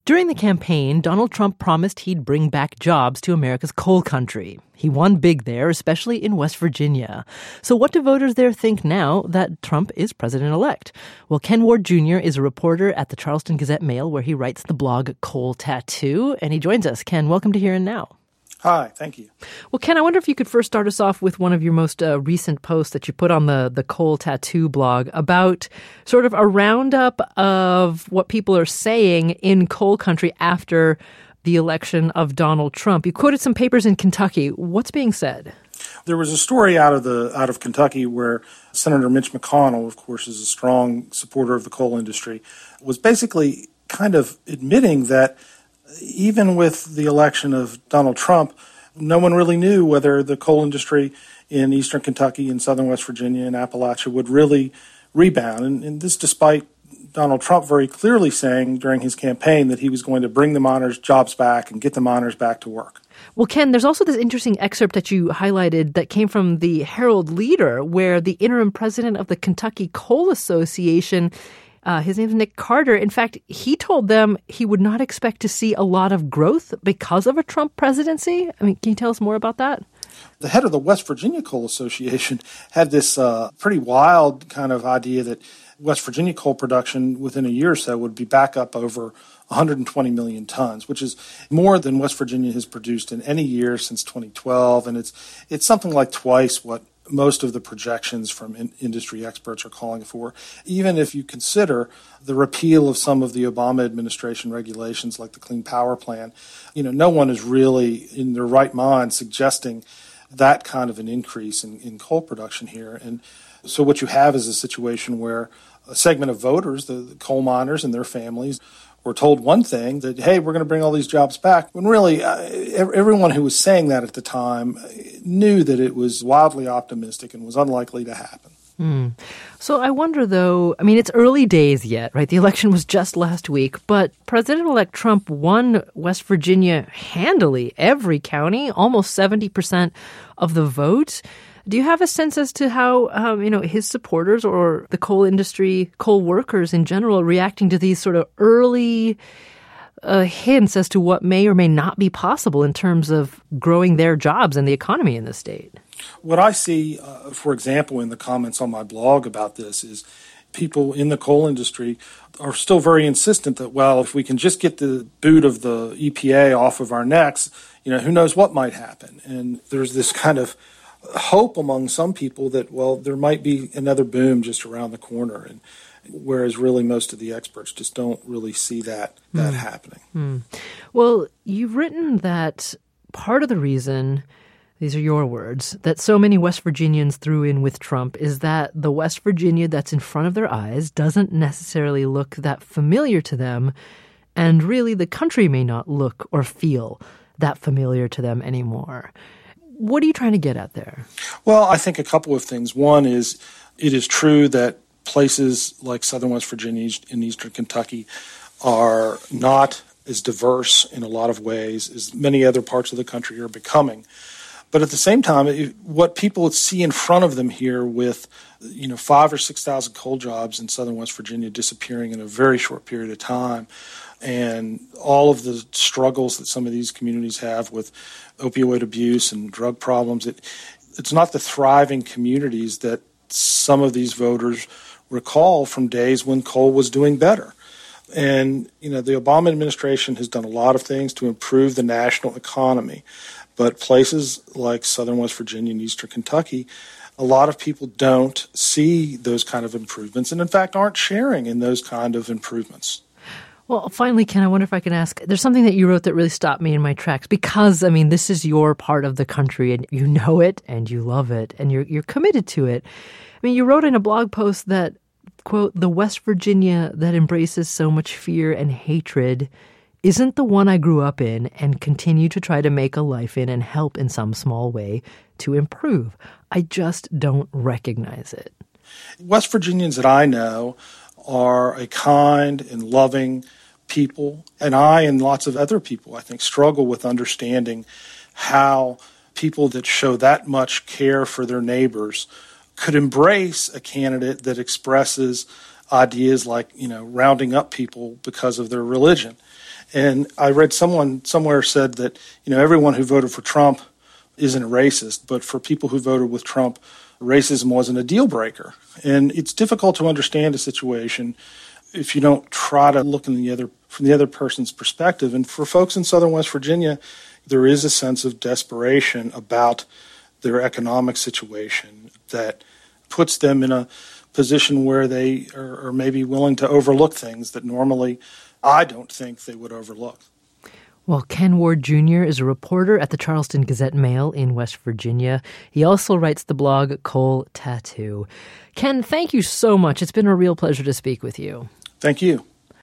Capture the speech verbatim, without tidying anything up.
During the campaign, Donald Trump promised he'd bring back jobs to America's coal country. He won big there, especially in West Virginia. So what do voters there think now that Trump is president-elect? Well, Ken Ward Junior is a reporter at the Charleston Gazette-Mail, where he writes the blog Coal Tattoo, and he joins us. Ken, welcome to Here and Now. Hi, thank you. Well, Ken, I wonder if you could first start us off with one of your most uh, recent posts that you put on the, the Coal Tattoo blog about sort of a roundup of what people are saying in coal country after the election of Donald Trump. You quoted some papers in Kentucky. What's being said? There was a story out of the out of Kentucky where Senator Mitch McConnell, of course, is a strong supporter of the coal industry, was basically kind of admitting that even with the election of Donald Trump, no one really knew whether the coal industry in eastern Kentucky and southern West Virginia and Appalachia would really rebound. And, and this despite Donald Trump very clearly saying during his campaign that he was going to bring the miners' jobs back and get the miners back to work. Well, Ken, there's also this interesting excerpt that you highlighted that came from the Herald Leader, where the interim president of the Kentucky Coal Association, Uh, his name is Nick Carter. In fact, he told them he would not expect to see a lot of growth because of a Trump presidency. I mean, can you tell us more about that? The head of the West Virginia Coal Association had this uh, pretty wild kind of idea that West Virginia coal production within a year or so would be back up over one hundred twenty million tons, which is more than West Virginia has produced in any year since twenty twelve. And it's it's something like twice what most of the projections from in- industry experts are calling for, even if you consider the repeal of some of the Obama administration regulations like the Clean Power Plan. You know, no one is really in their right mind suggesting that kind of an increase in, in coal production here. And so what you have is a situation where a segment of voters, the, the coal miners and their families, were told one thing, that, hey, we're going to bring all these jobs back, when really uh, everyone who was saying that at the time knew that it was wildly optimistic and was unlikely to happen. Mm. So I wonder, though, I mean, it's early days yet, right? The election was just last week, but President-elect Trump won West Virginia handily, every county, almost seventy percent of the vote. Do you have a sense as to how, um, you know, his supporters or the coal industry, coal workers in general, reacting to these sort of early uh, hints as to what may or may not be possible in terms of growing their jobs and the economy in the state? What I see, uh, for example, in the comments on my blog about this is people in the coal industry are still very insistent that, well, if we can just get the boot of the E P A off of our necks, you know, who knows what might happen. And there's this kind of hope among some people that, well, there might be another boom just around the corner, and whereas really most of the experts just don't really see that that mm. happening. Mm. Well, you've written that part of the reason, these are your words, that so many West Virginians threw in with Trump is that the West Virginia that's in front of their eyes doesn't necessarily look that familiar to them, and really the country may not look or feel that familiar to them anymore. What are you trying to get at there? Well, I think a couple of things. One is it is true that places like southern West Virginia and eastern Kentucky are not as diverse in a lot of ways as many other parts of the country are becoming. But at the same time, it, what people see in front of them here with, you know, five or six thousand coal jobs in southern West Virginia disappearing in a very short period of time, and all of the struggles that some of these communities have with opioid abuse and drug problems, it, it's not the thriving communities that some of these voters recall from days when coal was doing better. And, you know, the Obama administration has done a lot of things to improve the national economy. But places like southern West Virginia and eastern Kentucky, a lot of people don't see those kind of improvements and, in fact, aren't sharing in those kind of improvements. Well, finally, Ken, I wonder if I can ask, there's something that you wrote that really stopped me in my tracks because, I mean, this is your part of the country and you know it and you love it and you're you're committed to it. I mean, you wrote in a blog post that, quote, the West Virginia that embraces so much fear and hatred isn't the one I grew up in and continue to try to make a life in and help in some small way to improve. I just don't recognize it. West Virginians that I know are a kind and loving people, and I and lots of other people, I think, struggle with understanding how people that show that much care for their neighbors could embrace a candidate that expresses ideas like, you know, rounding up people because of their religion. And I read someone somewhere said that, you know, everyone who voted for Trump isn't racist, but for people who voted with Trump, racism wasn't a deal breaker. And it's difficult to understand a situation if you don't try to look in the other from the other person's perspective. And for folks in southern West Virginia, there is a sense of desperation about their economic situation that puts them in a position where they are, are maybe willing to overlook things that normally I don't think they would overlook. Well, Ken Ward Junior is a reporter at the Charleston Gazette-Mail in West Virginia. He also writes the blog Coal Tattoo. Ken, thank you so much. It's been a real pleasure to speak with you. Thank you.